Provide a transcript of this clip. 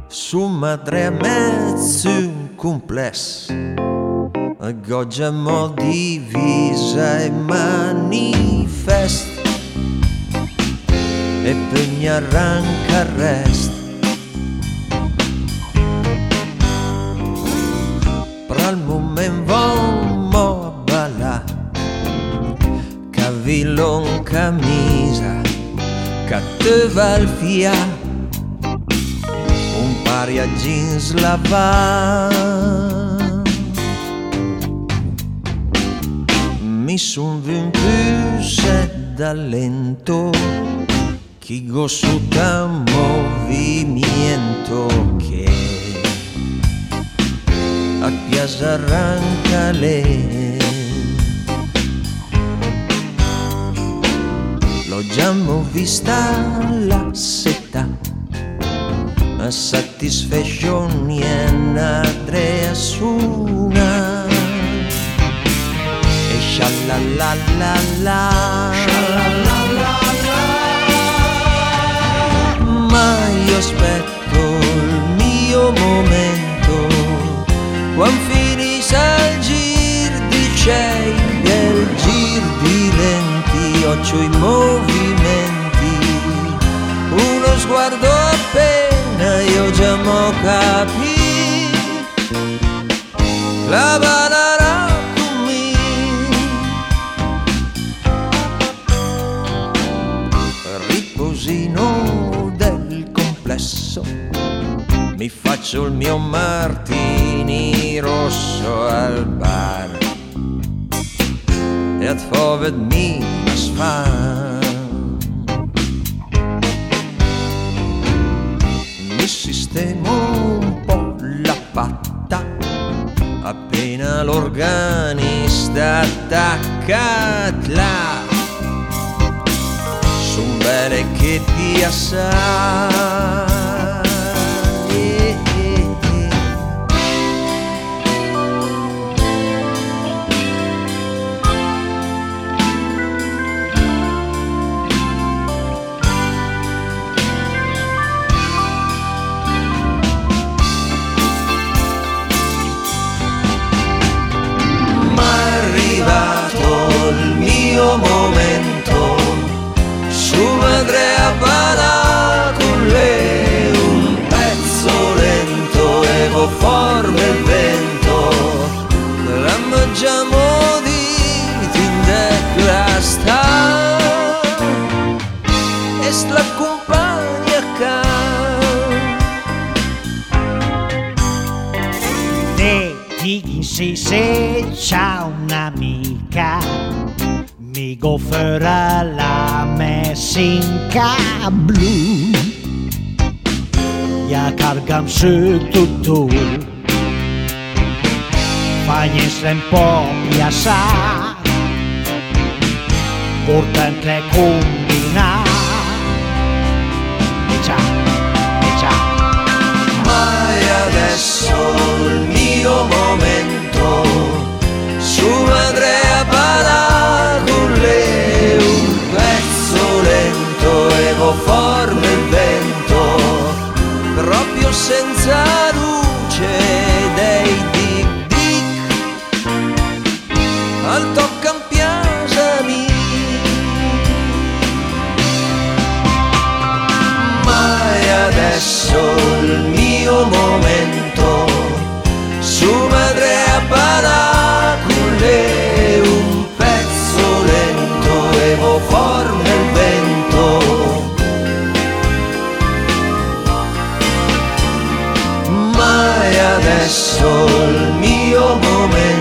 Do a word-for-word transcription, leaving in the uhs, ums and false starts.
Su madre a mezzo un complesso, goggia mo divisa e manifesta, e pegna arranca resta. Pra il momento vomo a ballà, cavillo in camisa, cattiva al fià, un pari a jeans lavà. Mi son venuto se da lento, chi gosuta movimiento che a piazza arranca le. L'ho già vista la setta, a satisfaction in Andrea Suna. E scialalala, ma io aspetto il mio momento, quando finisce il gir di cei e il gir di lenti, occhio i movimenti, uno sguardo appena io già m'ho capito, la ballerà con me. Riposino del complesso, mi faccio il mio martini rosso al bar e at fovet mi sfam. Mi sistemo un po' la patta, appena l'organista attaccat là, son belle che ti assai. Momento, su madre a balla con lei, un pezzo lento, evo forme il vento, la mangiamo di tinde sta e la compagna ca. Te dighi se se c'ha un'amica, mi goffera la messinka blu, ja kargam się tutto, fajnie sem popiasa, portante combina, e ciao, e ciao. Ma adesso il mio momento, su madre a balla con lei, un pezzo lento, evo forme il vento, proprio senza luce dei dic dic, al toccam piasami. Ma adesso il mio momento, su madre a balla con lei, un pezzo lento, evo forme il vento, ma è adesso il mio momento.